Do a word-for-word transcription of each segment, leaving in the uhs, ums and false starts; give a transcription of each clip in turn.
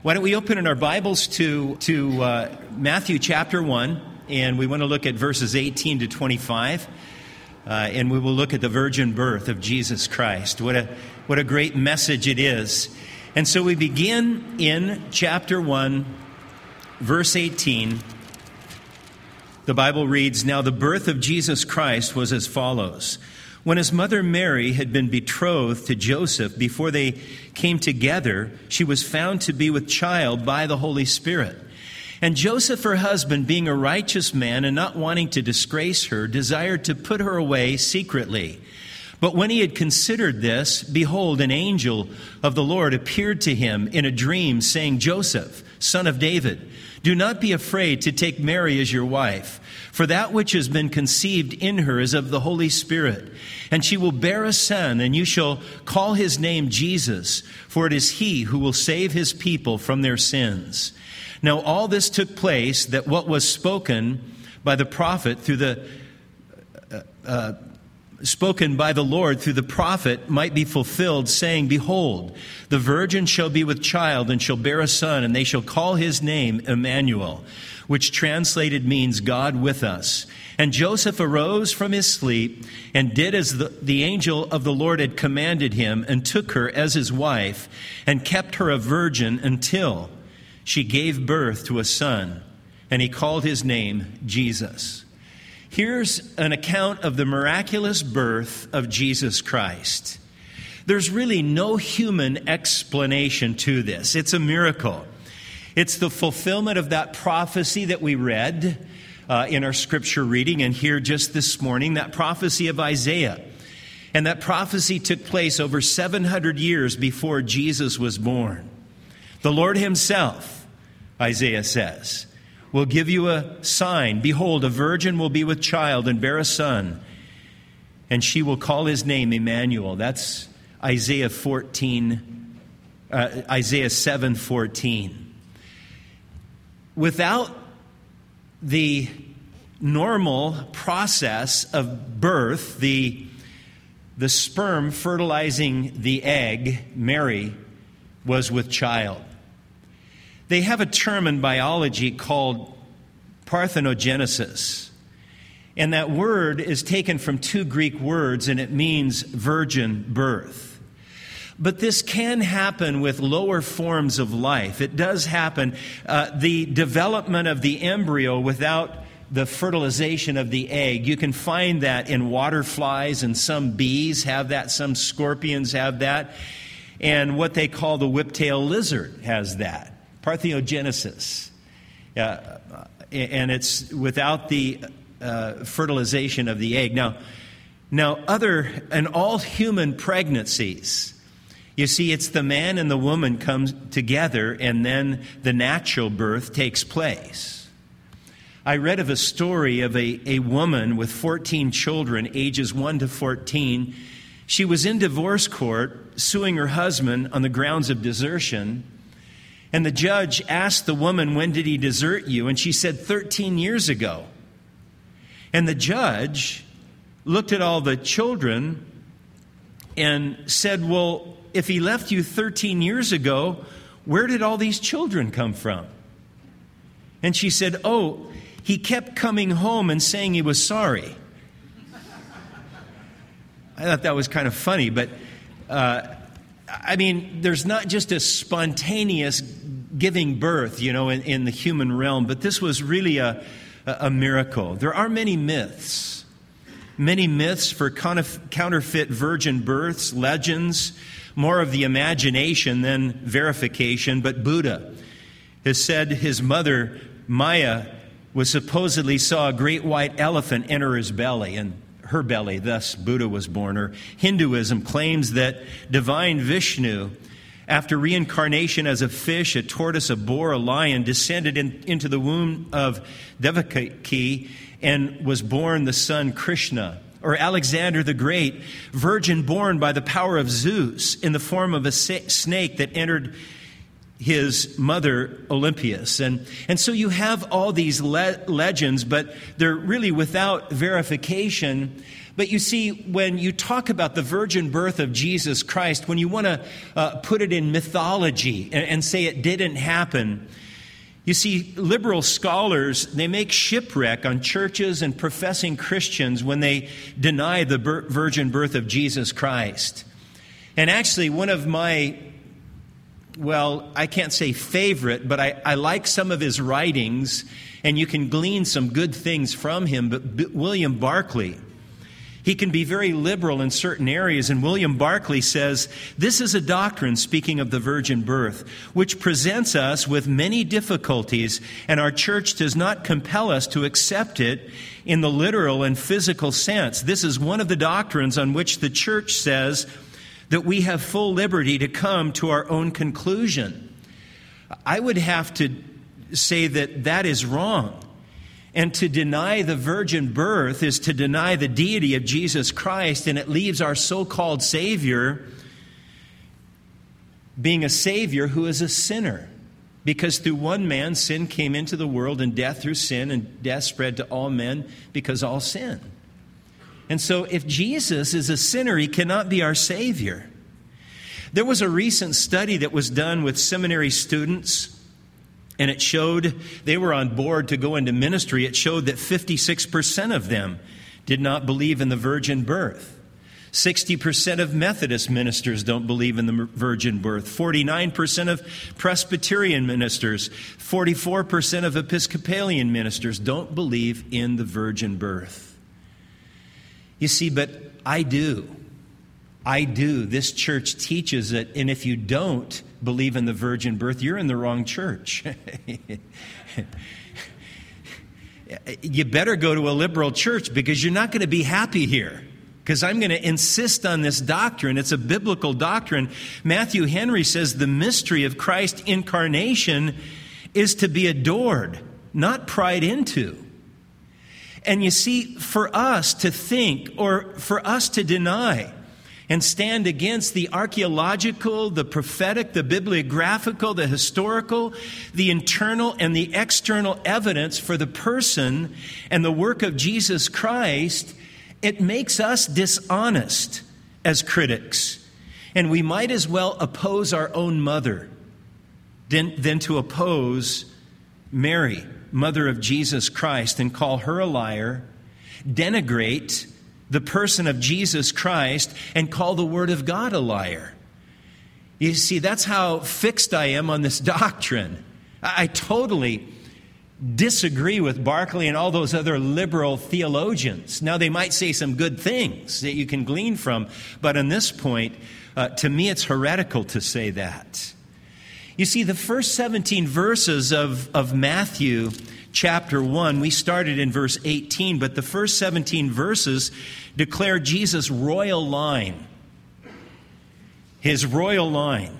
Why don't we open in our Bibles to, to uh, Matthew chapter one, and we want to look at verses eighteen to twenty-five, uh, and we will look at the virgin birth of Jesus Christ. What a, what a great message it is. And so we begin in chapter one, verse eighteen. The Bible reads, "Now the birth of Jesus Christ was as follows. When his mother Mary had been betrothed to Joseph, before they came together, she was found to be with child by the Holy Spirit. And Joseph, her husband, being a righteous man and not wanting to disgrace her, desired to put her away secretly. But when he had considered this, behold, an angel of the Lord appeared to him in a dream, saying, 'Joseph, son of David, do not be afraid to take Mary as your wife, for that which has been conceived in her is of the Holy Spirit. And she will bear a son, and you shall call his name Jesus, for it is he who will save his people from their sins.' Now all this took place, that what was spoken by the prophet through the uh, uh, spoken by the Lord through the prophet might be fulfilled, saying, 'Behold, the virgin shall be with child and shall bear a son, and they shall call his name Emmanuel,' which translated means God with us. And Joseph arose from his sleep and did as the, the angel of the Lord had commanded him, and took her as his wife, and kept her a virgin until she gave birth to a son, and he called his name Jesus." Here's an account of the miraculous birth of Jesus Christ. There's really no human explanation to this. It's a miracle. It's the fulfillment of that prophecy that we read uh, in our scripture reading and here just this morning, that prophecy of Isaiah. And that prophecy took place over seven hundred years before Jesus was born. The Lord himself, Isaiah says, will give you a sign. Behold, a virgin will be with child and bear a son, and she will call his name Emmanuel. That's Isaiah fourteen, uh, Isaiah seven fourteen. Without the normal process of birth, the the sperm fertilizing the egg, Mary was with child. They have a term in biology called parthenogenesis. And that word is taken from two Greek words, and it means virgin birth. But this can happen with lower forms of life. It does happen. Uh, the development of the embryo without the fertilization of the egg, you can find that in water flies, and some bees have that, some scorpions have that. And what they call the whiptail lizard has that. Parthenogenesis. Uh, and it's without the uh, fertilization of the egg. Now, now, other, and all human pregnancies, you see, it's the man and the woman come together, and then the natural birth takes place. I read of a story of a, a woman with fourteen children, ages one to fourteen. She was in divorce court suing her husband on the grounds of desertion. And the judge asked the woman, "When did he desert you?" And she said, thirteen years ago. And the judge looked at all the children and said, "Well, if he left you thirteen years ago, where did all these children come from?" And she said, "Oh, he kept coming home and saying he was sorry." I thought that was kind of funny, but uh, I mean, there's not just a spontaneous giving birth, you know, in, in the human realm, but this was really a, a miracle. There are many myths, many myths for counterfeit virgin births, legends, more of the imagination than verification. But Buddha has said his mother, Maya, was supposedly saw a great white elephant enter his belly, and her belly, thus Buddha was born. Or Hinduism claims that divine Vishnu, after reincarnation as a fish, a tortoise, a boar, a lion, descended in, into the womb of Devaki and was born the son Krishna. Or Alexander the Great, virgin born by the power of Zeus in the form of a snake that entered his mother Olympias. And, and so you have all these le- legends, but they're really without verification. But you see, when you talk about the virgin birth of Jesus Christ, when you want to uh, put it in mythology and, and say it didn't happen, you see, liberal scholars, they make shipwreck on churches and professing Christians when they deny the bir- virgin birth of Jesus Christ. And actually, one of my, well, I can't say favorite, but I, I like some of his writings, and you can glean some good things from him. But B- William Barclay, he can be very liberal in certain areas, and William Barclay says, this is a doctrine, speaking of the virgin birth, which presents us with many difficulties, and our church does not compel us to accept it in the literal and physical sense. This is one of the doctrines on which the church says that we have full liberty to come to our own conclusion. I would have to say that that is wrong. And to deny the virgin birth is to deny the deity of Jesus Christ, and it leaves our so-called Savior being a Savior who is a sinner. Because through one man, sin came into the world, and death through sin, and death spread to all men because all sin. And so if Jesus is a sinner, he cannot be our Savior. There was a recent study that was done with seminary students, and it showed, they were on board to go into ministry, it showed that fifty-six percent of them did not believe in the virgin birth. sixty percent of Methodist ministers don't believe in the virgin birth. forty-nine percent of Presbyterian ministers, forty-four percent of Episcopalian ministers don't believe in the virgin birth. You see, but I do. I do. This church teaches it, and if you don't believe in the virgin birth, you're in the wrong church. You better go to a liberal church, because you're not going to be happy here. Because I'm going to insist on this doctrine. It's a biblical doctrine. Matthew Henry says the mystery of Christ's incarnation is to be adored, not pried into. And you see, for us to think, or for us to deny and stand against the archaeological, the prophetic, the bibliographical, the historical, the internal and the external evidence for the person and the work of Jesus Christ, it makes us dishonest as critics. And we might as well oppose our own mother than, than to oppose Mary, mother of Jesus Christ, and call her a liar, denigrate the person of Jesus Christ, and call the Word of God a liar. You see, that's how fixed I am on this doctrine. I, I totally disagree with Barclay and all those other liberal theologians. Now, they might say some good things that you can glean from, but on this point, uh, to me, it's heretical to say that. You see, the first seventeen verses of, of Matthew chapter one, we started in verse eighteen, but the first seventeen verses declare Jesus' royal line. His royal line.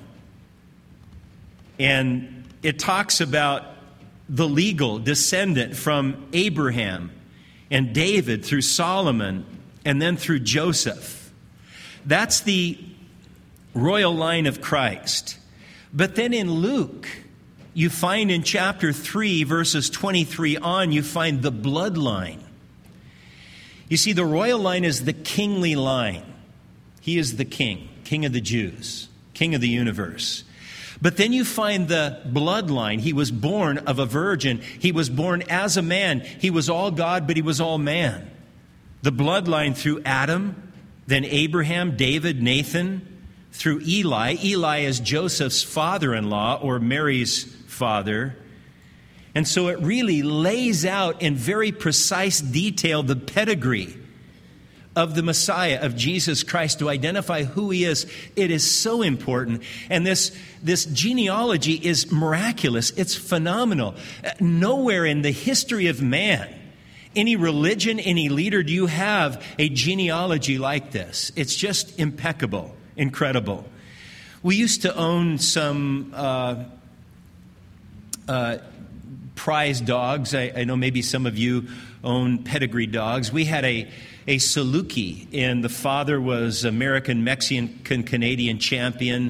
And it talks about the legal descendant from Abraham and David through Solomon and then through Joseph. That's the royal line of Christ. But then in Luke, you find in chapter three, verses twenty-three on, you find the bloodline. You see, the royal line is the kingly line. He is the king, king of the Jews, king of the universe. But then you find the bloodline. He was born of a virgin. He was born as a man. He was all God, but he was all man. The bloodline through Adam, then Abraham, David, Nathan, through Eli. Eli is Joseph's father-in-law, or Mary's father. And so it really lays out in very precise detail the pedigree of the Messiah, of Jesus Christ, to identify who he is. It is so important. And this, this genealogy is miraculous. It's phenomenal. Nowhere in the history of man, any religion, any leader, do you have a genealogy like this. It's just impeccable, incredible. We used to own some uh, uh, prize dogs. I, I know maybe some of you own pedigree dogs. We had a A Saluki, and the father was American, Mexican, Canadian champion,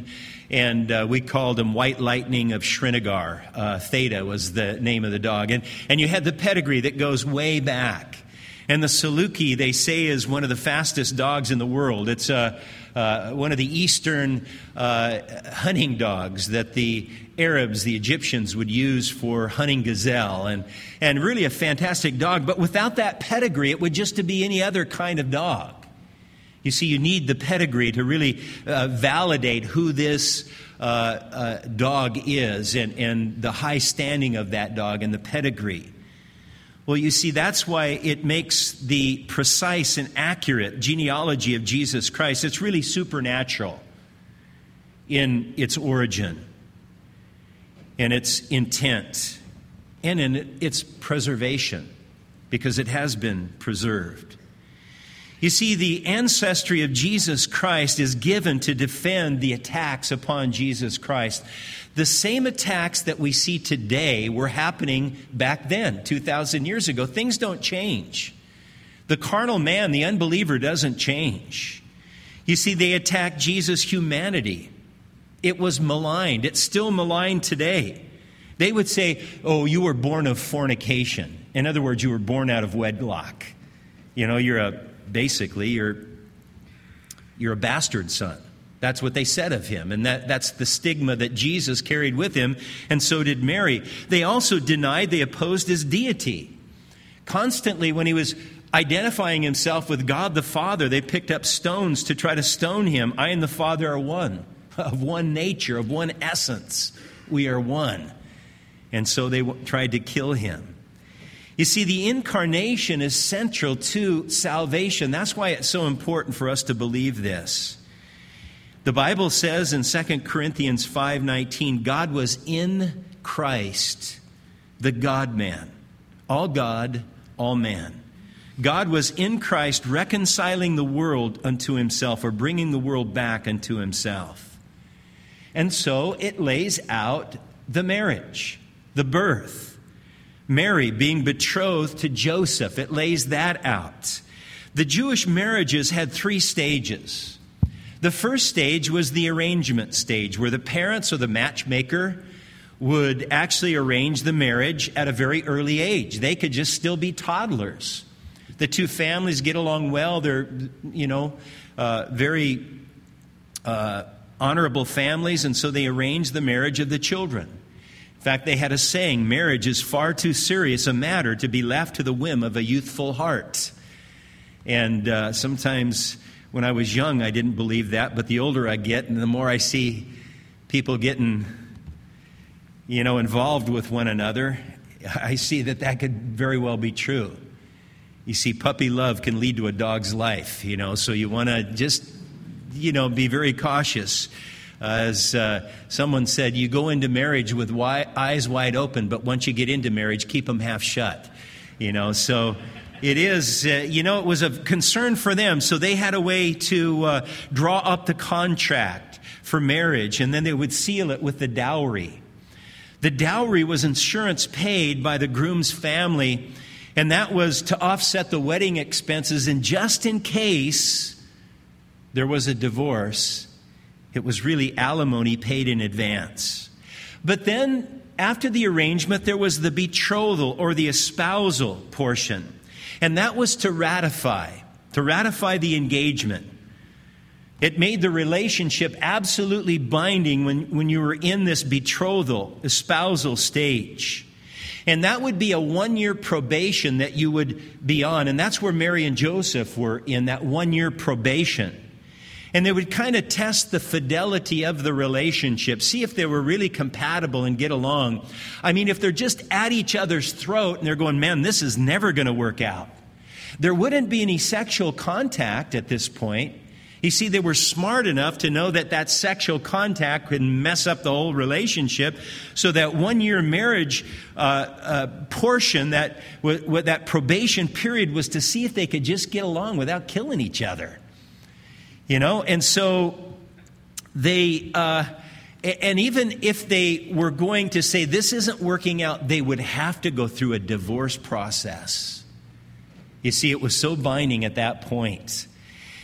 And uh, we called him White Lightning of Srinagar. Uh, Theta was the name of the dog. And, and you had the pedigree that goes way back. And the Saluki, they say, is one of the fastest dogs in the world. It's uh, uh, one of the eastern uh, hunting dogs that the Arabs, the Egyptians, would use for hunting gazelle. And, and really a fantastic dog. But without that pedigree, it would just be any other kind of dog. You see, you need the pedigree to really uh, validate who this uh, uh, dog is and, and the high standing of that dog and the pedigree. Well, you see, that's why it makes the precise and accurate genealogy of Jesus Christ, it's really supernatural in its origin and its intent and in its preservation, because it has been preserved. You see, the ancestry of Jesus Christ is given to defend the attacks upon Jesus Christ. The same attacks that we see today were happening back then, two thousand years ago. Things don't change. The carnal man, the unbeliever, doesn't change. You see, they attacked Jesus' humanity. It was maligned. It's still maligned today. They would say, oh, you were born of fornication. In other words, you were born out of wedlock. You know, you're a Basically, you're, you're a bastard son. That's what they said of him. And that, that's the stigma that Jesus carried with him, and so did Mary. They also denied, they opposed his deity. Constantly, when he was identifying himself with God the Father, they picked up stones to try to stone him. I and the Father are one, of one nature, of one essence. We are one. And so they w- tried to kill him. You see, the incarnation is central to salvation. That's why it's so important for us to believe this. The Bible says in Second Corinthians five nineteen, God was in Christ, the God-man. All God, all man. God was in Christ reconciling the world unto himself, or bringing the world back unto himself. And so it lays out the marriage, the birth. Mary being betrothed to Joseph, it lays that out. The Jewish marriages had three stages. The first stage was the arrangement stage, where the parents or the matchmaker would actually arrange the marriage at a very early age. They could just still be toddlers. The two families get along well. They're, you know, uh, very uh, honorable families, and so they arrange the marriage of the children. In fact, they had a saying, marriage is far too serious a matter to be left to the whim of a youthful heart. And uh, sometimes when I was young, I didn't believe that, but the older I get and the more I see people getting, you know, involved with one another, I see that that could very well be true. You see, puppy love can lead to a dog's life, you know, so you want to just, you know, be very cautious. As uh, someone said, you go into marriage with wi- eyes wide open, but once you get into marriage, keep them half shut. You know, so it is, uh, you know, it was a concern for them. So they had a way to uh, draw up the contract for marriage, and then they would seal it with the dowry. The dowry was insurance paid by the groom's family, and that was to offset the wedding expenses. And just in case there was a divorce, it was really alimony paid in advance. But then, after the arrangement, there was the betrothal or the espousal portion. And that was to ratify, to ratify the engagement. It made the relationship absolutely binding when, when you were in this betrothal, espousal stage. And that would be a one-year probation that you would be on. And that's where Mary and Joseph were in, that one-year probation. And they would kind of test the fidelity of the relationship, see if they were really compatible and get along. I mean, if they're just at each other's throat and they're going, man, this is never going to work out, there wouldn't be any sexual contact at this point. You see, they were smart enough to know that that sexual contact could mess up the whole relationship. So that one-year marriage uh, uh, portion, that w- that probation period, was to see if they could just get along without killing each other. You know, and so they, uh, and even if they were going to say this isn't working out, they would have to go through a divorce process. You see, it was so binding at that point.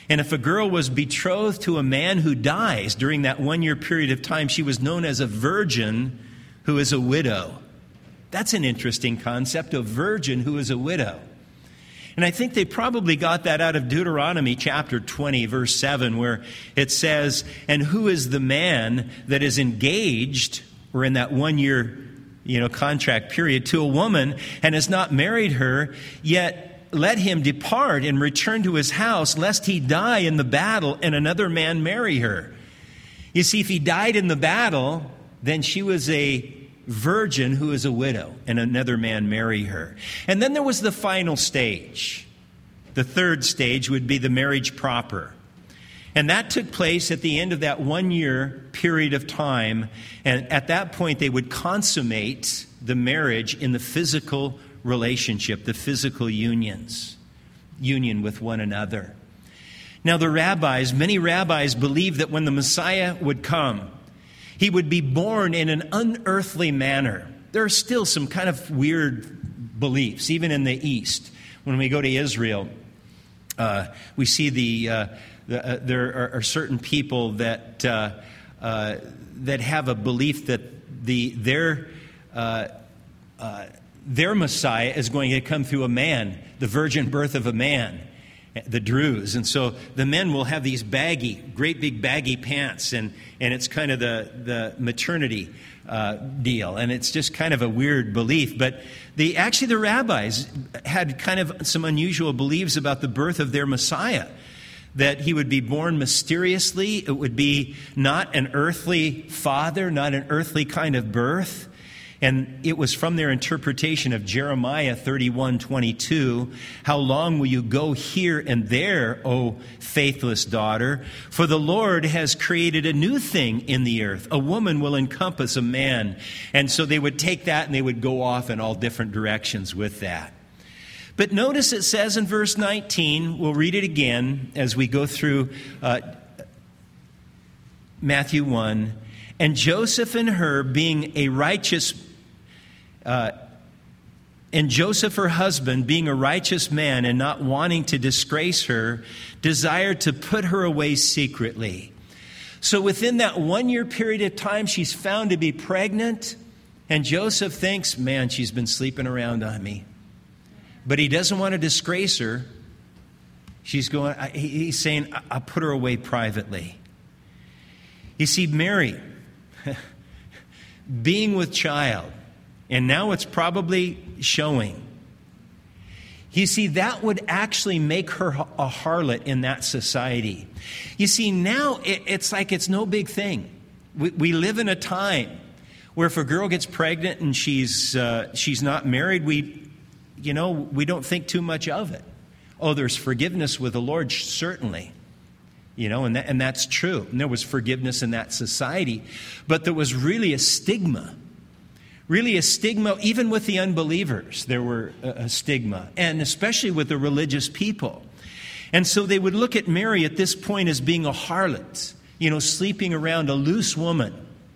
And if a girl was betrothed to a man who dies during that one-year period of time, she was known as a virgin who is a widow. That's an interesting concept, a virgin who is a widow. And I think they probably got that out of Deuteronomy chapter twenty, verse seven, where it says, "And who is the man that is engaged," or in that one-year, you know, contract period, "to a woman and has not married her, yet let him depart and return to his house, lest he die in the battle and another man marry her." You see, if he died in the battle, then she was a virgin who is a widow, and another man marry her. And then there was the final stage. The third stage would be the marriage proper. And that took place at the end of that one-year period of time. And at that point, they would consummate the marriage in the physical relationship, the physical unions, union with one another. Now, the rabbis, many rabbis believed that when the Messiah would come, he would be born in an unearthly manner. There are still some kind of weird beliefs, even in the East. When we go to Israel, uh, we see the, uh, the uh, there are, are certain people that uh, uh, that have a belief that the their uh, uh, their Messiah is going to come through a man, the virgin birth of a man. The Druze. And so the men will have these baggy, great big baggy pants, and, and it's kind of the, the maternity uh, deal. And it's just kind of a weird belief. But the actually the rabbis had kind of some unusual beliefs about the birth of their Messiah. That he would be born mysteriously. It would be not an earthly father, not an earthly kind of birth. And it was from their interpretation of Jeremiah thirty-one twenty-two, "How long will you go here and there, O faithless daughter? For the Lord has created a new thing in the earth. A woman will encompass a man." And so they would take that and they would go off in all different directions with that. But notice it says in verse nineteen, we'll read it again as we go through uh, Matthew one, "And Joseph and her, being a righteous Uh, and Joseph, her husband, being a righteous man and not wanting to disgrace her, desired to put her away secretly." So within that one-year period of time, she's found to be pregnant, and Joseph thinks, man, she's been sleeping around on me. But he doesn't want to disgrace her. She's going. He's saying, "I'll put her away privately." You see, Mary, being with child, and now it's probably showing. You see, that would actually make her a harlot in that society. You see, now it, it's like it's no big thing. We, we live in a time where if a girl gets pregnant and she's uh, she's not married, we, you know, we don't think too much of it. Oh, there's forgiveness with the Lord, certainly. You know, and that, and that's true. And there was forgiveness in that society. But there was really a stigma. Really a stigma, even with the unbelievers, there were a, a stigma, and especially with the religious people. And so they would look at Mary at this point as being a harlot, you know, sleeping around, a loose woman.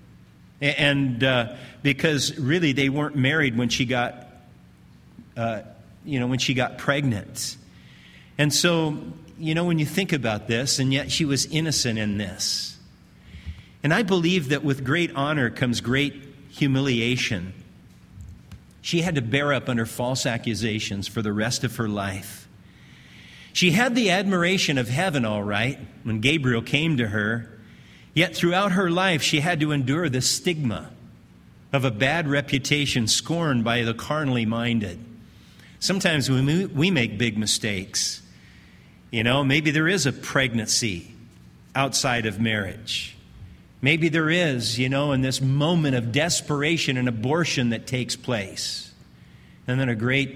And uh, because really they weren't married when she got, uh, you know, when she got pregnant. And so, you know, when you think about this, and yet she was innocent in this. And I believe that with great honor comes great humiliation. She had to bear up under false accusations for the rest of her life. She had the admiration of heaven, all right, when Gabriel came to her. Yet throughout her life, she had to endure the stigma of a bad reputation, scorned by the carnally minded. Sometimes we we make big mistakes. You know, maybe there is a pregnancy outside of marriage. Maybe there is, you know, in this moment of desperation, an abortion that takes place. And then a great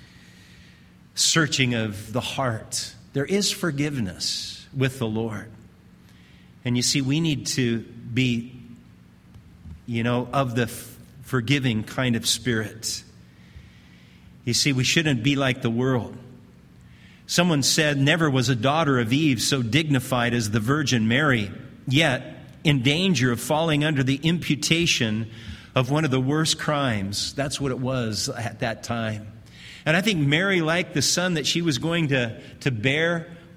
searching of the heart. There is forgiveness with the Lord. And you see, we need to be, you know, of the f- forgiving kind of spirit. You see, we shouldn't be like the world. Someone said, never was a daughter of Eve so dignified as the Virgin Mary, yet in danger of falling under the imputation of one of the worst crimes. That's what it was at that time. And I think Mary, like the son that she was going to, to bear,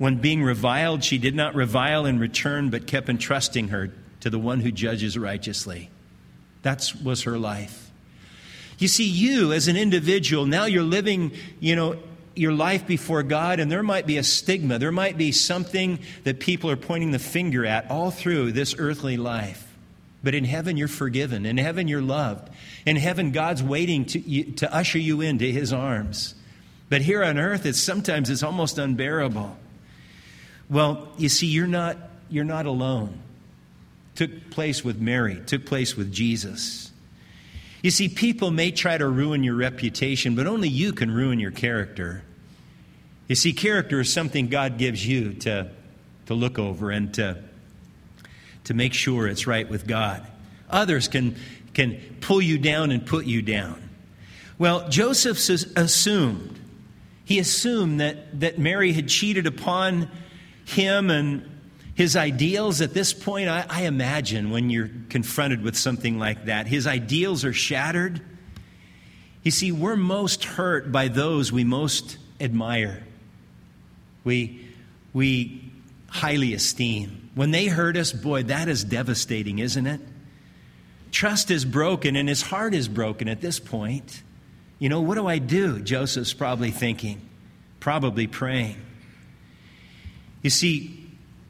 When being reviled, she did not revile in return, but kept entrusting her to the one who judges righteously. That was her life. You see, you as an individual, now you're living, you know, your life before God, and there might be a stigma. There might be something that people are pointing the finger at all through this earthly life. But in heaven, you're forgiven. In heaven, you're loved. In heaven, God's waiting to, to usher you into His arms. But here on earth, it's sometimes it's almost unbearable. Well, you see, you're not, you're not alone. Took place with Mary, took place with Jesus. You see, people may try to ruin your reputation, but only you can ruin your character. You see, character is something God gives you to, to look over and to, to make sure it's right with God. Others can, can pull you down and put you down. Well, Joseph assumed, he assumed that, that Mary had cheated upon him and his ideals. At this point, I, I imagine when you're confronted with something like that, his ideals are shattered. You see, we're most hurt by those we most admire. We, we highly esteem. When they hurt us, boy, that is devastating, isn't it? Trust is broken and his heart is broken at this point. You know, what do I do? Joseph's probably thinking, probably praying. You see,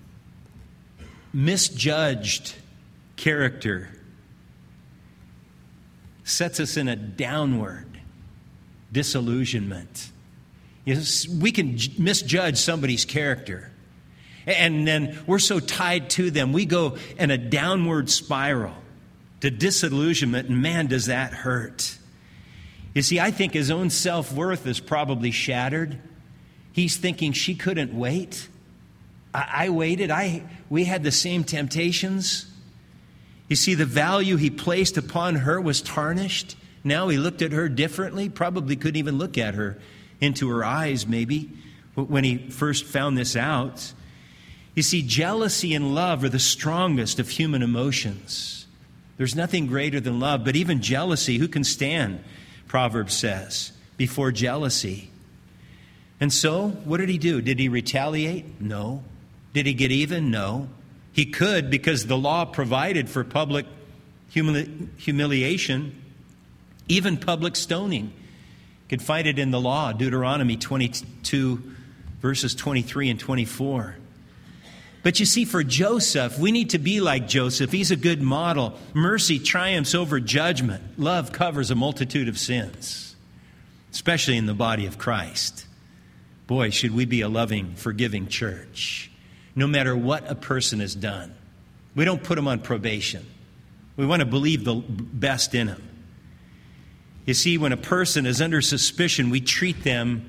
misjudged character sets us in a downward disillusionment. You know, we can misjudge somebody's character, and then we're so tied to them, we go in a downward spiral to disillusionment, and man, does that hurt. You see, I think his own self-worth is probably shattered. He's thinking, she couldn't wait. I, I waited. I we had the same temptations. You see, the value he placed upon her was tarnished. Now he looked at her differently, probably couldn't even look at her into her eyes maybe when he first found this out. You see, jealousy and love are the strongest of human emotions. There's nothing greater than love, but even jealousy, who can stand, Proverbs says, before jealousy? And so, what did he do? Did he retaliate? No. Did he get even? No. He could, because the law provided for public humili- humiliation, even public stoning. You can find it in the law, Deuteronomy twenty-two, verses twenty-three and twenty-four. But you see, for Joseph, we need to be like Joseph. He's a good model. Mercy triumphs over judgment. Love covers a multitude of sins, especially in the body of Christ. Boy, should we be a loving, forgiving church, no matter what a person has done. We don't put them on probation. We want to believe the best in them. You see, when a person is under suspicion, we treat them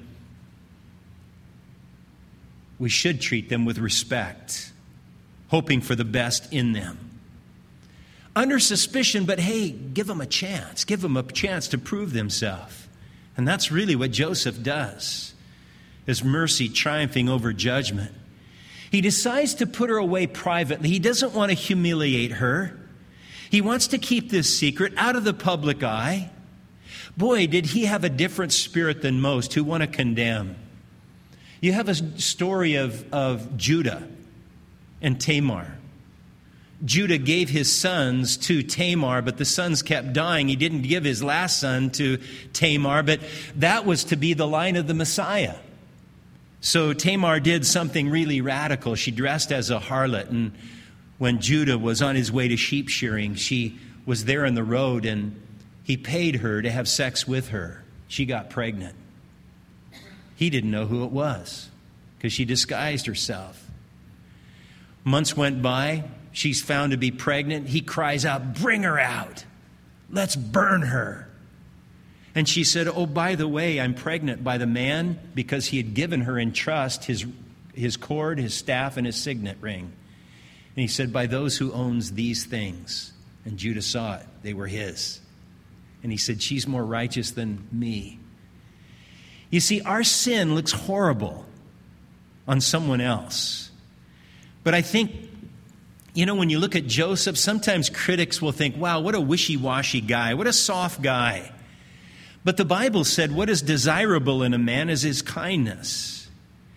We should treat them with respect, hoping for the best in them. Under suspicion, but hey, give them a chance. Give them a chance to prove themselves. And that's really what Joseph does. His mercy triumphing over judgment. He decides to put her away privately. He doesn't want to humiliate her. He wants to keep this secret out of the public eye. Boy, did he have a different spirit than most who want to condemn. You have a story of, of Judah and Tamar. Judah gave his sons to Tamar, but the sons kept dying. He didn't give his last son to Tamar, but that was to be the line of the Messiah. So Tamar did something really radical. She dressed as a harlot, and when Judah was on his way to sheep shearing, she was there on the road, and he paid her to have sex with her. She got pregnant. He didn't know who it was because she disguised herself. Months went by. She's found to be pregnant. He cries out, "Bring her out. Let's burn her." And she said, "Oh, by the way, I'm pregnant by the man," because he had given her in trust his, his cord, his staff, and his signet ring. And he said, "By those who owns these things." And Judah saw it. They were his. And he said, "She's more righteous than me." You see, our sin looks horrible on someone else. But I think, you know, when you look at Joseph, sometimes critics will think, wow, what a wishy-washy guy, what a soft guy. But the Bible said what is desirable in a man is his kindness.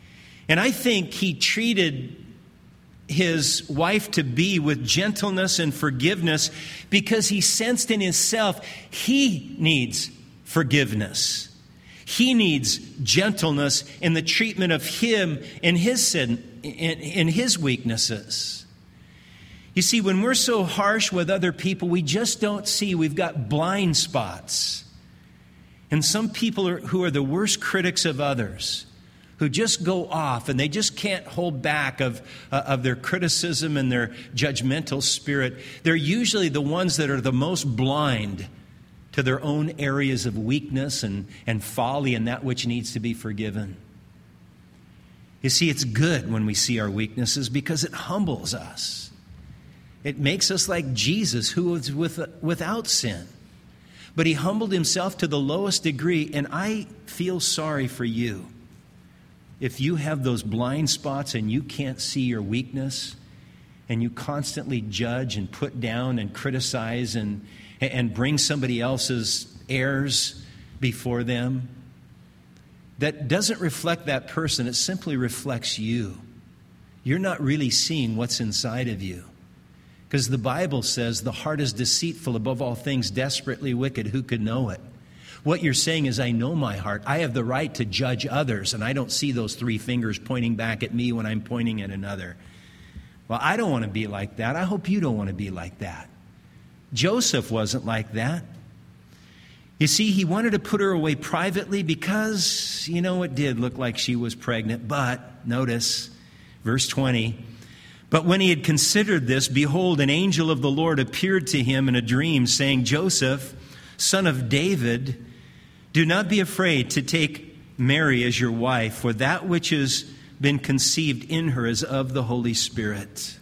And I think he treated his wife-to-be with gentleness and forgiveness because he sensed in himself he needs forgiveness. He needs gentleness in the treatment of him and his sin, in, in his weaknesses. You see, when we're so harsh with other people, we just don't see. We've got blind spots. And some people are, who are the worst critics of others, who just go off and they just can't hold back of, uh, of their criticism and their judgmental spirit, they're usually the ones that are the most blind to their own areas of weakness and, and folly and that which needs to be forgiven. You see, it's good when we see our weaknesses because it humbles us. It makes us like Jesus, who was with, without sin. But he humbled himself to the lowest degree, and I feel sorry for you. If you have those blind spots and you can't see your weakness, and you constantly judge and put down and criticize and, and bring somebody else's errors before them, that doesn't reflect that person. It simply reflects you. You're not really seeing what's inside of you. Because the Bible says the heart is deceitful above all things, desperately wicked. Who could know it? What you're saying is, I know my heart. I have the right to judge others, and I don't see those three fingers pointing back at me when I'm pointing at another. Well, I don't want to be like that. I hope you don't want to be like that. Joseph wasn't like that. You see, he wanted to put her away privately because, you know, it did look like she was pregnant. But, notice, verse twenty, but when he had considered this, behold, an angel of the Lord appeared to him in a dream, saying, Joseph, son of David, do not be afraid to take Mary as your wife, for that which has been conceived in her is of the Holy Spirit.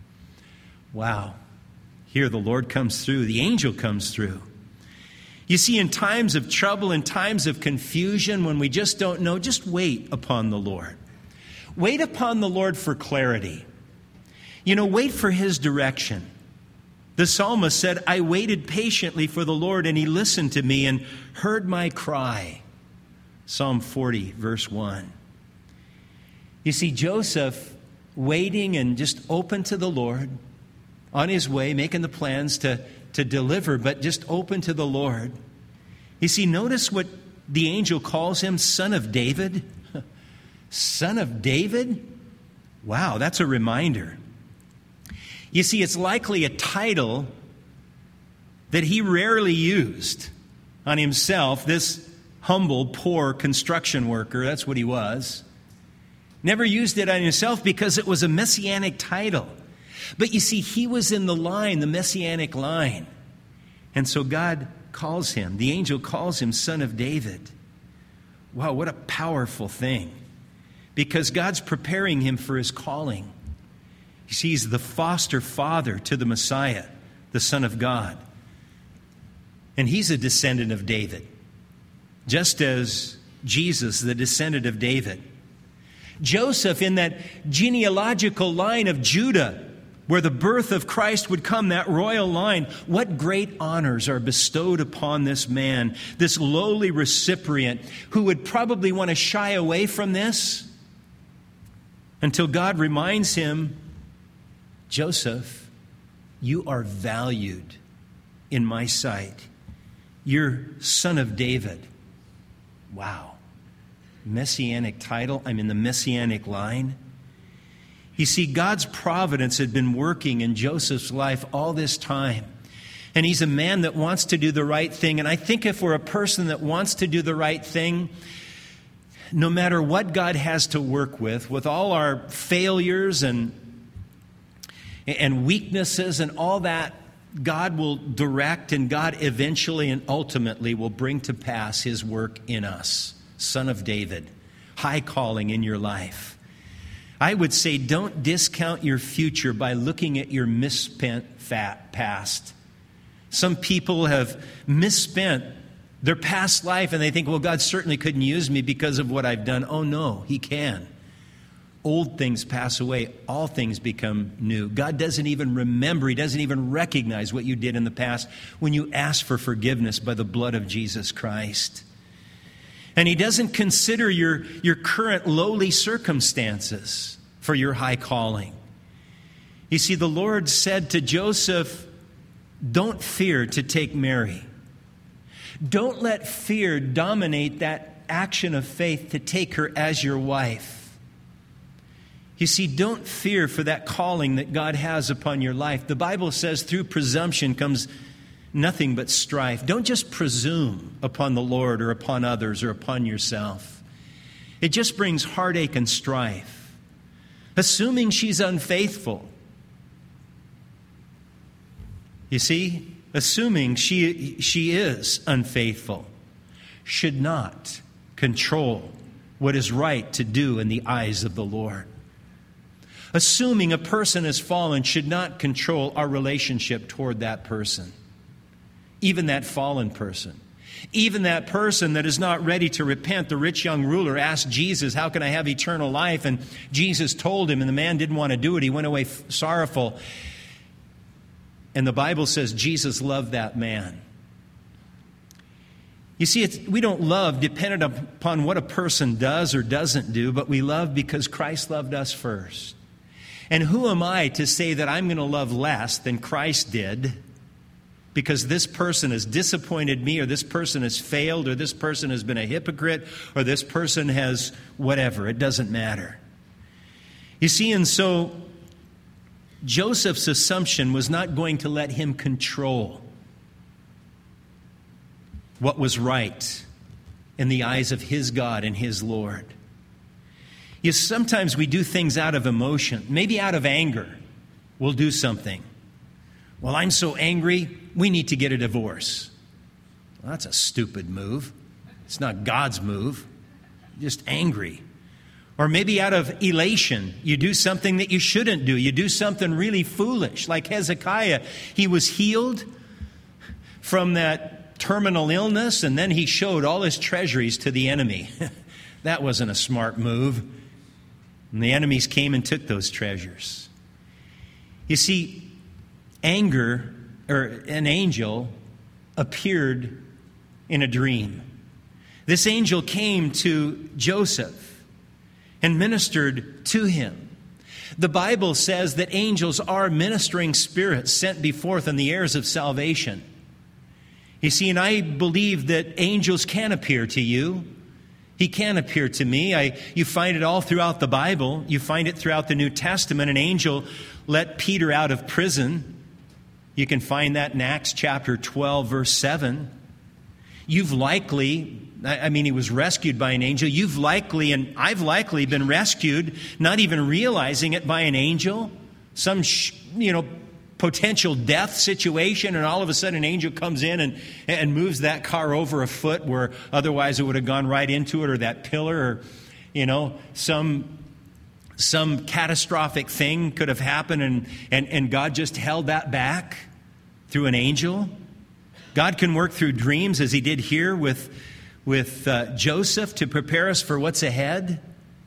Wow. Here the Lord comes through. The angel comes through. You see, in times of trouble, in times of confusion, when we just don't know, just wait upon the Lord. Wait upon the Lord for clarity. You know, wait for his direction. The psalmist said, I waited patiently for the Lord, and he listened to me and heard my cry. Psalm forty, verse one. You see, Joseph waiting and just open to the Lord, on his way, making the plans to, to deliver, but just open to the Lord. You see, notice what the angel calls him, son of David. Son of David? Wow, that's a reminder. You see, it's likely a title that he rarely used on himself, this humble, poor construction worker. That's what he was. Never used it on himself because it was a messianic title. But you see, he was in the line, the messianic line. And so God calls him, the angel calls him son of David. Wow, what a powerful thing. Because God's preparing him for his calling. You see, he's the foster father to the Messiah, the Son of God. And he's a descendant of David, just as Jesus, the descendant of David. Joseph, in that genealogical line of Judah, where the birth of Christ would come, that royal line, what great honors are bestowed upon this man, this lowly recipient, who would probably want to shy away from this until God reminds him, Joseph, you are valued in my sight. You're son of David. Wow. Messianic title. I'm in the messianic line. You see, God's providence had been working in Joseph's life all this time. And he's a man that wants to do the right thing. And I think if we're a person that wants to do the right thing, no matter what God has to work with, with all our failures and and weaknesses and all that, God will direct, and God eventually and ultimately will bring to pass his work in us. Son of David, high calling in your life. I would say don't discount your future by looking at your misspent fat past. Some people have misspent their past life and they think, well, God certainly couldn't use me because of what I've done. Oh no, he can. Old things pass away. All things become new. God doesn't even remember. He doesn't even recognize what you did in the past when you ask for forgiveness by the blood of Jesus Christ. And he doesn't consider your, your current lowly circumstances for your high calling. You see, the Lord said to Joseph, don't fear to take Mary. Don't let fear dominate that action of faith to take her as your wife. You see, don't fear for that calling that God has upon your life. The Bible says through presumption comes nothing but strife. Don't just presume upon the Lord or upon others or upon yourself. It just brings heartache and strife. Assuming she's unfaithful. You see, assuming she, she is unfaithful should not control what is right to do in the eyes of the Lord. Assuming a person has fallen should not control our relationship toward that person. Even that fallen person. Even that person that is not ready to repent. The rich young ruler asked Jesus, how can I have eternal life? And Jesus told him, and the man didn't want to do it. He went away f- sorrowful. And the Bible says Jesus loved that man. You see, it's, we don't love dependent upon what a person does or doesn't do, but we love because Christ loved us first. And who am I to say that I'm going to love less than Christ did because this person has disappointed me, or this person has failed, or this person has been a hypocrite, or this person has whatever. It doesn't matter. You see, and so Joseph's assumption was not going to let him control what was right in the eyes of his God and his Lord. You know, sometimes we do things out of emotion, maybe out of anger. We'll do something. Well, I'm so angry, we need to get a divorce. Well, that's a stupid move. It's not God's move. Just angry. Or maybe out of elation, you do something that you shouldn't do. You do something really foolish. Like Hezekiah, he was healed from that terminal illness, and then he showed all his treasuries to the enemy. That wasn't a smart move. And the enemies came and took those treasures. You see, anger, or an angel, appeared in a dream. This angel came to Joseph and ministered to him. The Bible says that angels are ministering spirits sent before in the heirs of salvation. You see, and I believe that angels can appear to you. He can appear to me. I, you find it all throughout the Bible. You find it throughout the New Testament. An angel let Peter out of prison. You can find that in Acts chapter twelve, verse seven. You've likely, I mean, he was rescued by an angel. You've likely, and I've likely been rescued, not even realizing it, by an angel. Some, you know, potential death situation, and all of a sudden an angel comes in and, and moves that car over a foot where otherwise it would have gone right into it, or that pillar, or, you know, some some catastrophic thing could have happened, and, and, and God just held that back through an angel. God can work through dreams, as he did here with, with uh, Joseph, to prepare us for what's ahead.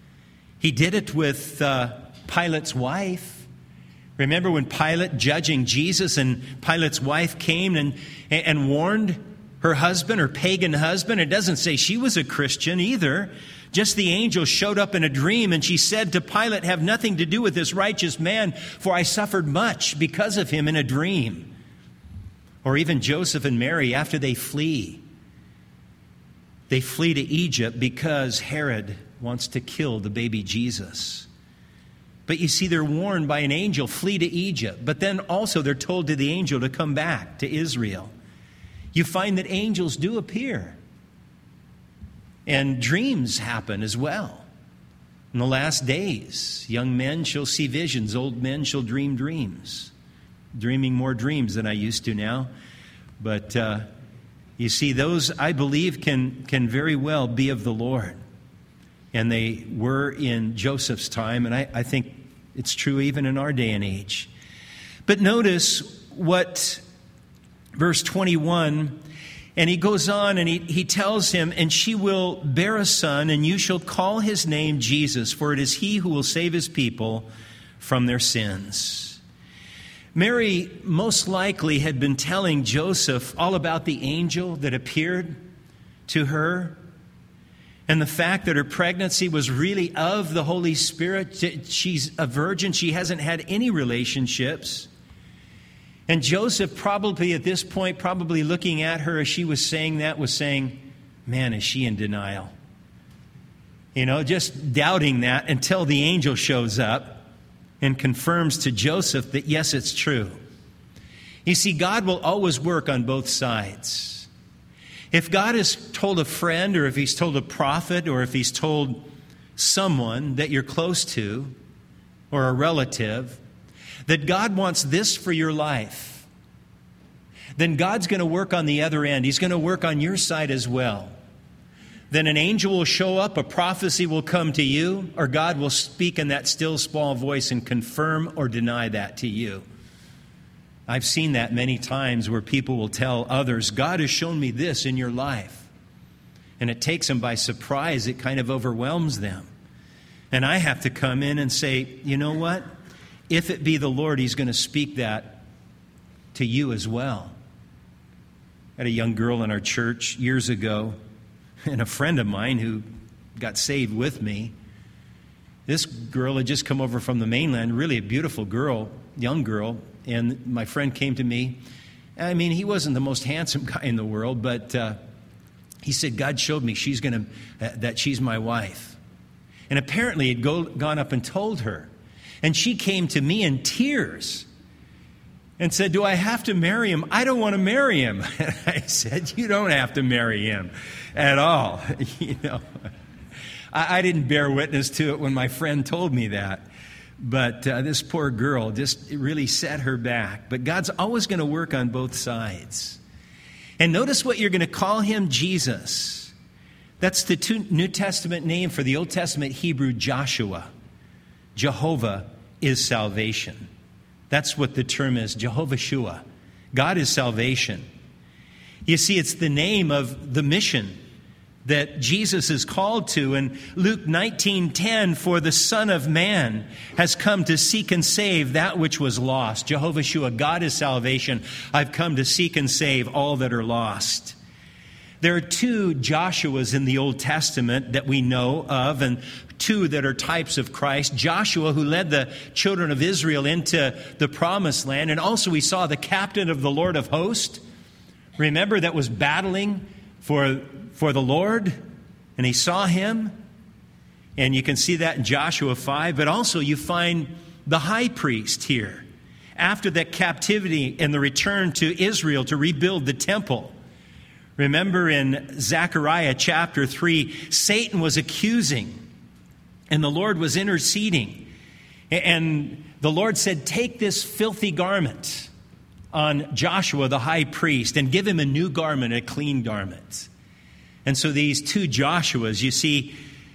He did it with uh, Pilate's wife. Remember when Pilate judging Jesus, and Pilate's wife came and, and warned her husband, her pagan husband? It doesn't say she was a Christian either. Just the angel showed up in a dream, and she said to Pilate, have nothing to do with this righteous man, for I suffered much because of him in a dream. Or even Joseph and Mary, after they flee. They flee to Egypt because Herod wants to kill the baby Jesus. But you see, they're warned by an angel, flee to Egypt. But then also they're told to the angel to come back to Israel. You find that angels do appear. And dreams happen as well. In the last days, young men shall see visions, old men shall dream dreams. Dreaming more dreams than I used to now. But uh, you see, those, I believe, can, can very well be of the Lord. And they were in Joseph's time, and I, I think it's true even in our day and age. But notice what verse twenty-one, and he goes on and he, he tells him, and she will bear a son, and you shall call his name Jesus, for it is he who will save his people from their sins. Mary most likely had been telling Joseph all about the angel that appeared to her. And the fact that her pregnancy was really of the Holy Spirit. She's a virgin. She hasn't had any relationships. And Joseph probably at this point, probably looking at her as she was saying that, was saying, man, is she in denial? You know, just doubting that until the angel shows up and confirms to Joseph that, yes, it's true. You see, God will always work on both sides. If God has told a friend, or if he's told a prophet, or if he's told someone that you're close to, or a relative, that God wants this for your life, then God's going to work on the other end. He's going to work on your side as well. Then an angel will show up, a prophecy will come to you, or God will speak in that still small voice and confirm or deny that to you. I've seen that many times where people will tell others, God has shown me this in your life. And it takes them by surprise. It kind of overwhelms them. And I have to come in and say, you know what? If it be the Lord, He's going to speak that to you as well. I had a young girl in our church years ago, and a friend of mine who got saved with me. This girl had just come over from the mainland, really a beautiful girl, young girl. And my friend came to me. I mean, he wasn't the most handsome guy in the world, but uh, he said, God showed me she's gonna uh, that she's my wife. And apparently he'd go, gone up and told her. And she came to me in tears and said, do I have to marry him? I don't want to marry him. And I said, you don't have to marry him at all. You know, I, I didn't bear witness to it when my friend told me that. But uh, this poor girl just really set her back. But God's always going to work on both sides. And notice what you're going to call him, Jesus. That's the two New Testament name for the Old Testament Hebrew Joshua. Jehovah is salvation. That's what the term is, Jehovah Shua. God is salvation. You see, it's the name of the mission that Jesus is called to. In Luke nineteen ten, for the Son of Man has come to seek and save that which was lost. Jehovah Shua, God is salvation. I've come to seek and save all that are lost. There are two Joshuas in the Old Testament that we know of, and two that are types of Christ. Joshua, who led the children of Israel into the promised land, and also we saw the captain of the Lord of hosts. Remember, that was battling for for the Lord, and he saw him. And you can see that in Joshua five. But also you find the high priest here. After that captivity and the return to Israel to rebuild the temple. Remember in Zechariah chapter three, Satan was accusing, and the Lord was interceding. And the Lord said, take this filthy garment on Joshua the high priest and give him a new garment, a clean garment. And so these two Joshuas, you see,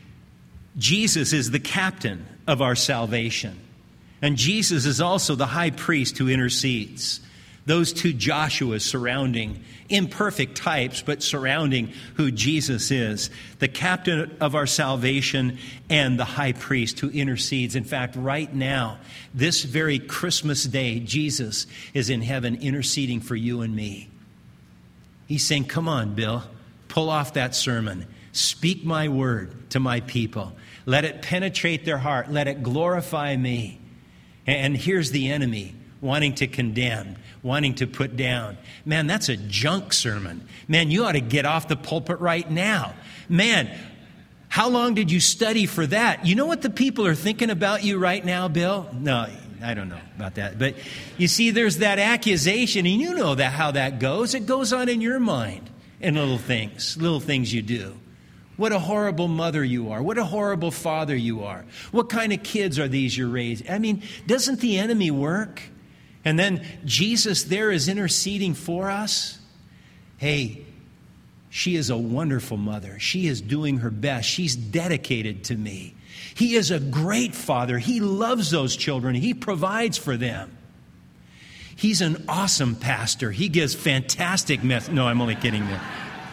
Jesus is the captain of our salvation. And Jesus is also the high priest who intercedes. Those two Joshuas surrounding, imperfect types, but surrounding who Jesus is. The captain of our salvation and the high priest who intercedes. In fact, right now, this very Christmas day, Jesus is in heaven interceding for you and me. He's saying, come on, Bill. Pull off that sermon. Speak my word to my people. Let it penetrate their heart. Let it glorify me. And here's the enemy wanting to condemn, wanting to put down. Man, that's a junk sermon. Man, you ought to get off the pulpit right now. Man, how long did you study for that? You know what the people are thinking about you right now, Bill? No, I don't know about that. But you see, there's that accusation, and you know that how that goes. It goes on in your mind. And little things, little things you do. What a horrible mother you are. What a horrible father you are. What kind of kids are these you're raising? I mean, doesn't the enemy work? And then Jesus there is interceding for us. Hey, she is a wonderful mother. She is doing her best. She's dedicated to me. He is a great father. He loves those children. He provides for them. He's an awesome pastor. He gives fantastic messages. No, I'm only kidding there.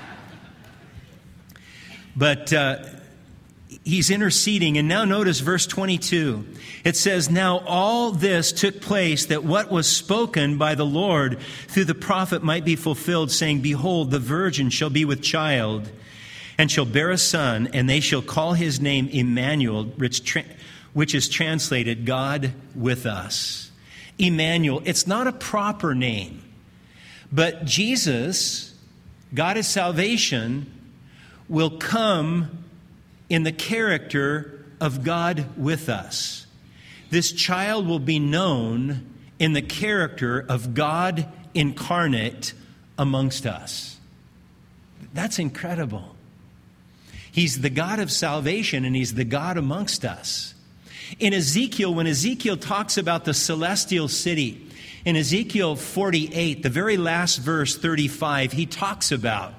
But uh, he's interceding. And now notice verse twenty-two. It says, now all this took place that what was spoken by the Lord through the prophet might be fulfilled, saying, behold, the virgin shall be with child and shall bear a son, and they shall call his name Emmanuel, which, tra- which is translated God with us. Emmanuel, it's not a proper name, but Jesus, God of salvation, will come in the character of God with us. This child will be known in the character of God incarnate amongst us. That's incredible. He's the God of salvation, and he's the God amongst us. In Ezekiel, when Ezekiel talks about the celestial city, in Ezekiel forty-eight, the very last verse, thirty-five, he talks about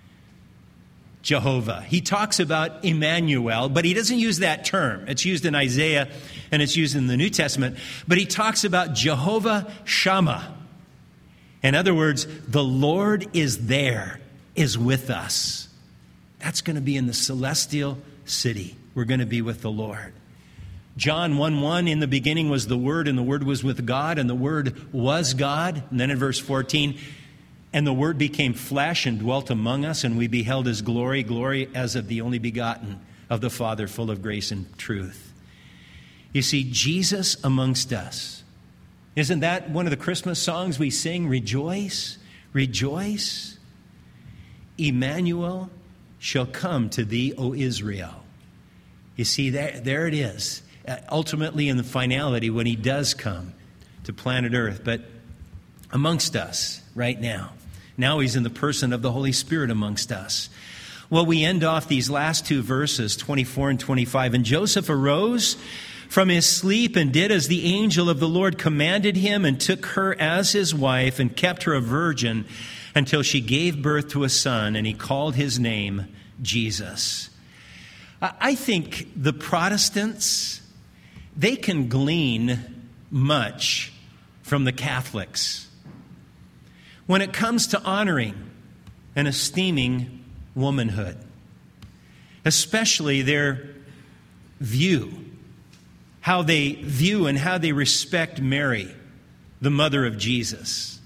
Jehovah. He talks about Emmanuel, but he doesn't use that term. It's used in Isaiah and it's used in the New Testament. But he talks about Jehovah Shammah. In other words, the Lord is there, is with us. That's going to be in the celestial city. We're going to be with the Lord. John one one, in the beginning was the Word, and the Word was with God, and the Word was God. And then in verse fourteen, and the Word became flesh and dwelt among us, and we beheld his glory, glory as of the only begotten of the Father, full of grace and truth. You see, Jesus amongst us. Isn't that one of the Christmas songs we sing? Rejoice, rejoice. Emmanuel shall come to thee, O Israel. You see, there, there it is. Uh, ultimately, in the finality, when he does come to planet Earth, but amongst us right now. Now he's in the person of the Holy Spirit amongst us. Well, we end off these last two verses, twenty-four and twenty-five. And Joseph arose from his sleep and did as the angel of the Lord commanded him, and took her as his wife, and kept her a virgin until she gave birth to a son, and he called his name Jesus. I think the Protestants, they can glean much from the Catholics when it comes to honoring and esteeming womanhood, especially their view, how they view and how they respect Mary, the mother of Jesus.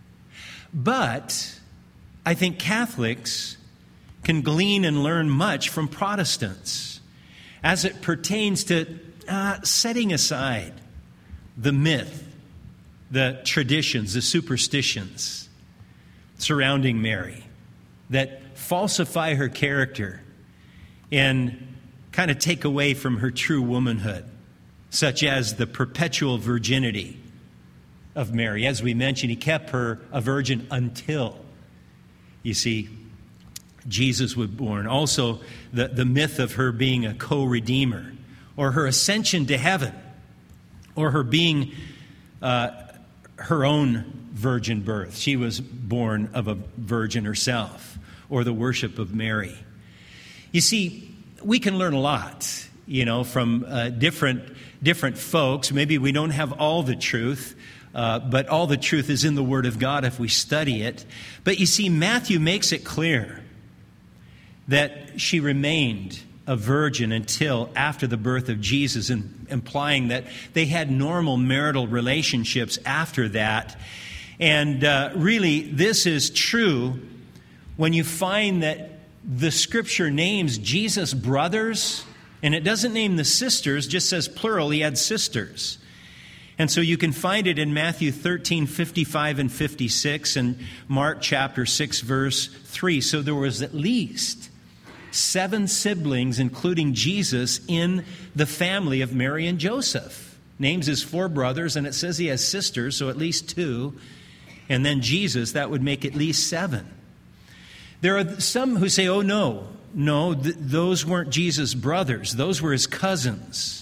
But I think Catholics can glean and learn much from Protestants as it pertains to uh, setting aside the myth, the traditions, the superstitions surrounding Mary that falsify her character and kind of take away from her true womanhood, such as the perpetual virginity of Mary. As we mentioned, he kept her a virgin until, you see, Jesus was born. Also, the, the myth of her being a co-redeemer, or her ascension to heaven, or her being uh, her own virgin birth. She was born of a virgin herself, or the worship of Mary. You see, we can learn a lot, you know, from uh, different different folks. Maybe we don't have all the truth, uh, but all the truth is in the Word of God if we study it. But you see, Matthew makes it clear that she remained a virgin until after the birth of Jesus, and implying that they had normal marital relationships after that. And uh, really, this is true when you find that the Scripture names Jesus' brothers, and it doesn't name the sisters, just says plural, he had sisters. And so you can find it in Matthew thirteen, fifty-five and fifty-six, and Mark chapter six, verse three. So there was at least seven siblings, including Jesus, in the family of Mary and Joseph. Names his four brothers, and it says he has sisters, so at least two. And then Jesus, that would make at least seven. There are some who say, oh no, no, th- those weren't Jesus' brothers. Those were his cousins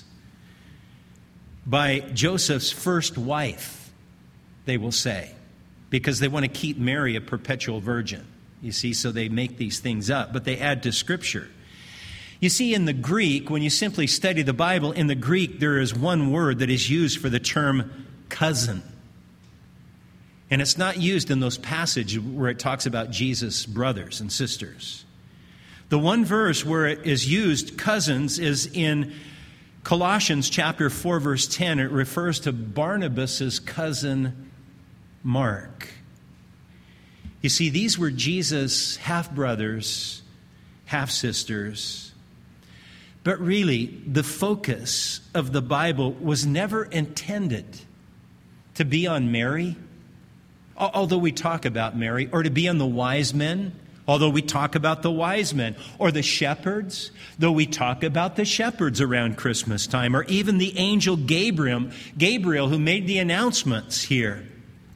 by Joseph's first wife, they will say, because they want to keep Mary a perpetual virgin. You see, so they make these things up, but they add to Scripture. You see, in the Greek, when you simply study the Bible, in the Greek, there is one word that is used for the term cousin. And it's not used in those passages where it talks about Jesus' brothers and sisters. The one verse where it is used, cousins, is in Colossians chapter four, verse ten. It refers to Barnabas' cousin Mark. You see, these were Jesus' half-brothers half-sisters. But really, the focus of the Bible was never intended to be on Mary, although we talk about Mary, or to be on the wise men, although we talk about the wise men, or the shepherds, though we talk about the shepherds around Christmas time, or even the angel Gabriel, Gabriel who made the announcements here,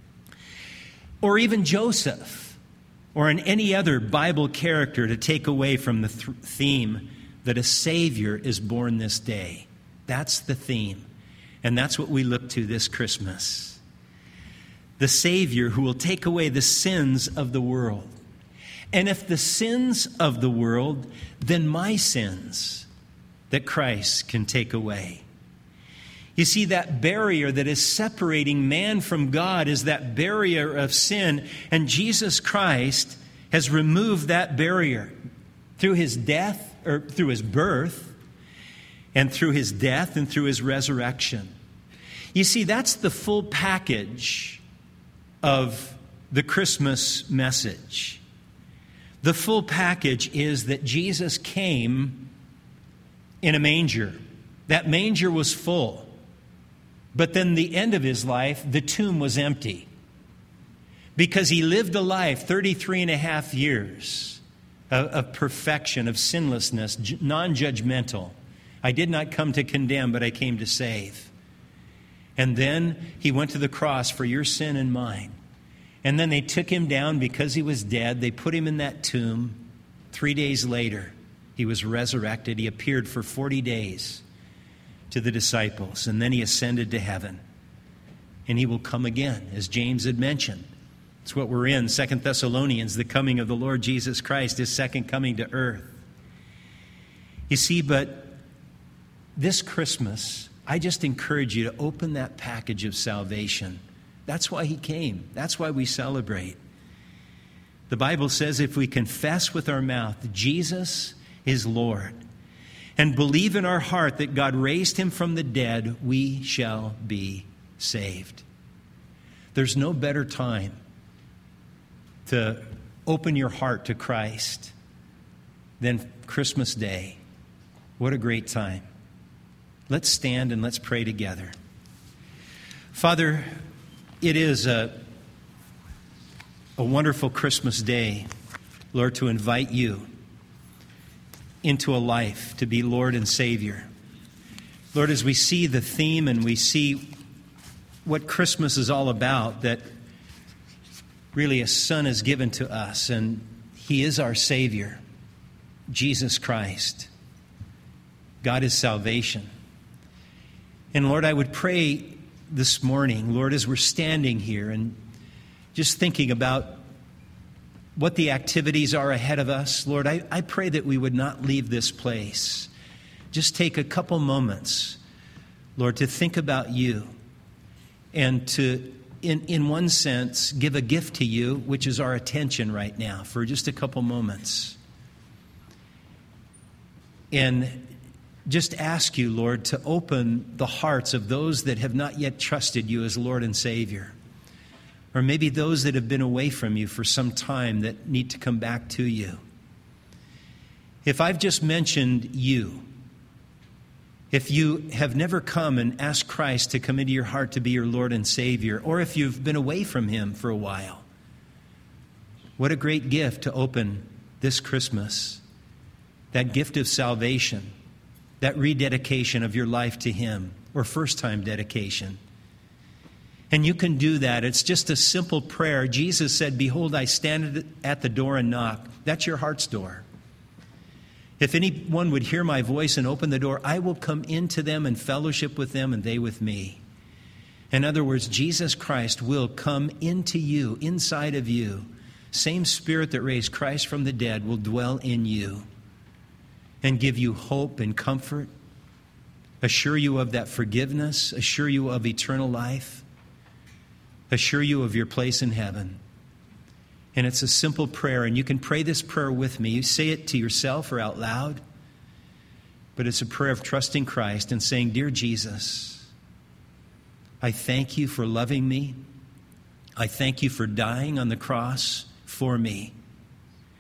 or even Joseph, or in any other Bible character to take away from the th- theme that a Savior is born this day. That's the theme, and that's what we look to this Christmas. The Savior who will take away the sins of the world. And if the sins of the world, then my sins that Christ can take away. You see, that barrier that is separating man from God is that barrier of sin, and Jesus Christ has removed that barrier through his death, or through his birth, and through his death, and through his resurrection. You see, that's the full package of the Christmas message. The full package is that Jesus came in a manger. That manger was full. But then the end of his life, the tomb was empty. Because he lived a life, thirty-three and a half years, of, of perfection, of sinlessness, non-judgmental. I did not come to condemn, but I came to save. And then he went to the cross for your sin and mine. And then they took him down because he was dead. They put him in that tomb. Three days later, he was resurrected. He appeared for forty days to the disciples. And then he ascended to heaven. And he will come again, as James had mentioned. It's what we're in, Second Thessalonians, the coming of the Lord Jesus Christ, his second coming to earth. You see, but this Christmas, I just encourage you to open that package of salvation. That's why he came. That's why we celebrate. The Bible says if we confess with our mouth Jesus is Lord and believe in our heart that God raised him from the dead, we shall be saved. There's no better time to open your heart to Christ than Christmas Day. What a great time. Let's stand and let's pray together. Father, it is a, a wonderful Christmas day, Lord, to invite you into a life to be Lord and Savior. Lord, as we see the theme and we see what Christmas is all about, that really a Son is given to us, and he is our Savior, Jesus Christ. God is salvation. And Lord, I would pray this morning, Lord, as we're standing here and just thinking about what the activities are ahead of us, Lord, I, I pray that we would not leave this place. Just take a couple moments, Lord, to think about you and to, in, in one sense, give a gift to you, which is our attention right now for just a couple moments. And just ask you, Lord, to open the hearts of those that have not yet trusted you as Lord and Savior. Or maybe those that have been away from you for some time that need to come back to you. If I've just mentioned you, if you have never come and asked Christ to come into your heart to be your Lord and Savior, or if you've been away from him for a while, what a great gift to open this Christmas. That gift of salvation, that rededication of your life to him, or first-time dedication. And you can do that. It's just a simple prayer. Jesus said, "Behold, I stand at the door and knock." That's your heart's door. If anyone would hear my voice and open the door, I will come into them and fellowship with them and they with me. In other words, Jesus Christ will come into you, inside of you. Same Spirit that raised Christ from the dead will dwell in you and give you hope and comfort, assure you of that forgiveness, assure you of eternal life, assure you of your place in heaven. And it's a simple prayer, and you can pray this prayer with me. You say it to yourself or out loud, but it's a prayer of trusting Christ and saying, "Dear Jesus, I thank you for loving me. I thank you for dying on the cross for me.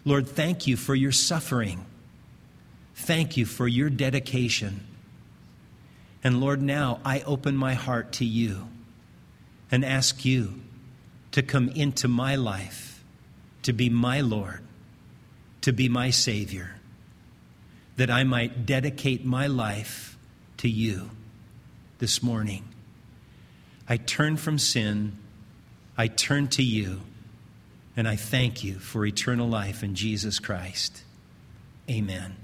Lord, thank you for your suffering. Thank you for your dedication. And Lord, now I open my heart to you and ask you to come into my life, to be my Lord, to be my Savior, that I might dedicate my life to you this morning. I turn from sin, I turn to you, and I thank you for eternal life in Jesus Christ. Amen.